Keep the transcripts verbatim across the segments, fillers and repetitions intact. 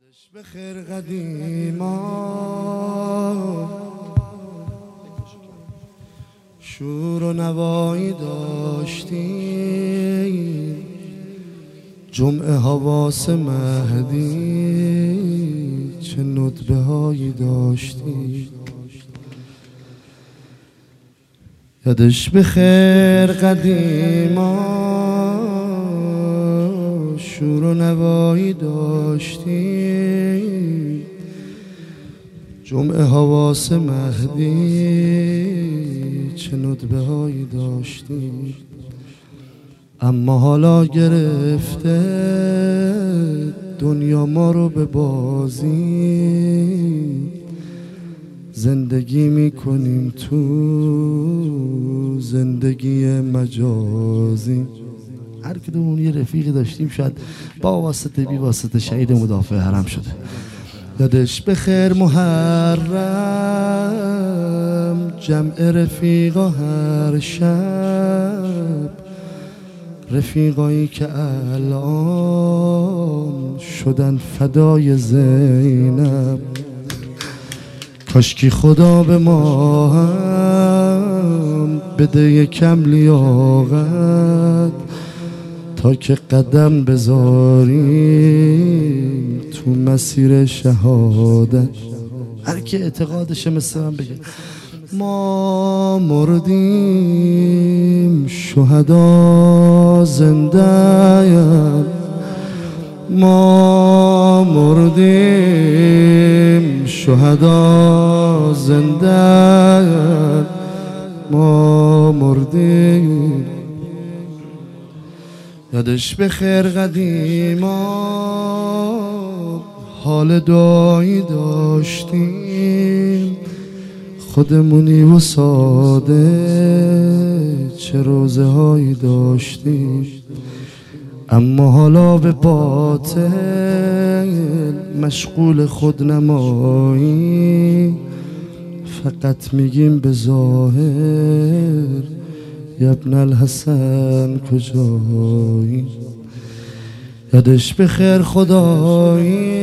به خیر قدیما شور و نوایی داشتیم، جمعه حواس مهدی چه ندبه هایی داشتیم. یادش به خیر قدیما شور و نوایی داشتیم، جمعه حواس مهدی چه ندبه هایی داشتیم. اما حالا گرفته دنیا ما رو به بازی، زندگی میکنیم تو زندگی مجازی. هر کدومون یه رفیقی داشتیم، شاید با واسطه بی واسطه شهید مدافع حرم شده. یادش به خیر محرم جمع رفیقا هر شب، رفیقایی که الان شدن فدای زینب. کاشکی خدا به ما هم بده یکم لیاقت، تا که قدم بذاریم تو مسیر شهادت. هر کی اعتقادشه مثل من بگه ما مردیم شهدا زنده‌ایم، ما مردیم شهدا زنده‌ایم، ما مردیم. یادش به خیر قدیما حال دعایی داشتیم، خودمونی و ساده چه روزه هایی داشتیم. اما حالا به باطل مشغول خودنمایی، فقط میگیم به ظاهر یا ابن الحسن کجایی. یادش به خیر خدایی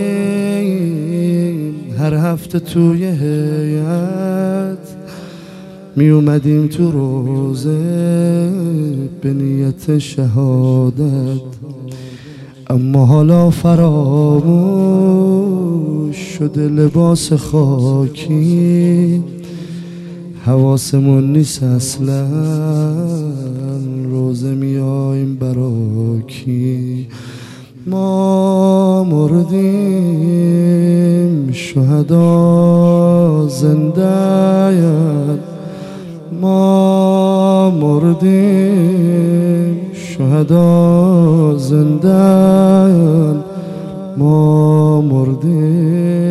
هر هفته توی هیئت می اومدیم تو روزه به نیت شهادت. اما حالا فراموش شده لباس خاکی، حواسمون نیست اصلا روزه میاییم براکی. ما مردیم شهدا زنده‌ایم، ما مردیم شهدا زنده‌ایم، ما مردیم.